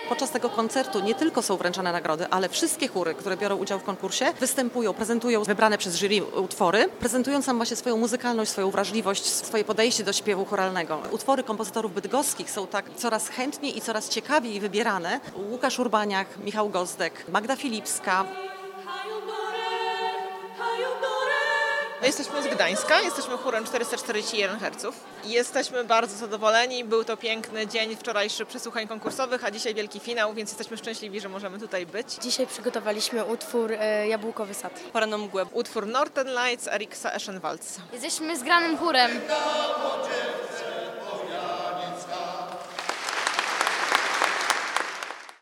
Podczas tego koncertu nie tylko są wręczane nagrody, ale wszystkie chóry, które biorą udział w konkursie, występują, prezentują wybrane przez jury utwory, prezentując nam właśnie swoją muzykalność, swoją wrażliwość, swoje podejście do śpiewu choralnego. Utwory kompozytorów bydgoskich są tak coraz chętniej i coraz ciekawiej wybierane. Łukasz Urbaniak, Michał Gozdek, Magda Filipska. My jesteśmy z Gdańska, jesteśmy chórem 441 Hz. Jesteśmy bardzo zadowoleni, był to piękny dzień wczorajszy przesłuchań konkursowych, a dzisiaj wielki finał, więc jesteśmy szczęśliwi, że możemy tutaj być. Dzisiaj przygotowaliśmy utwór Jabłkowy Sad. Poranną mgłę. Utwór Northern Lights Eriksa Eschenwaldsa. Jesteśmy zgranym chórem.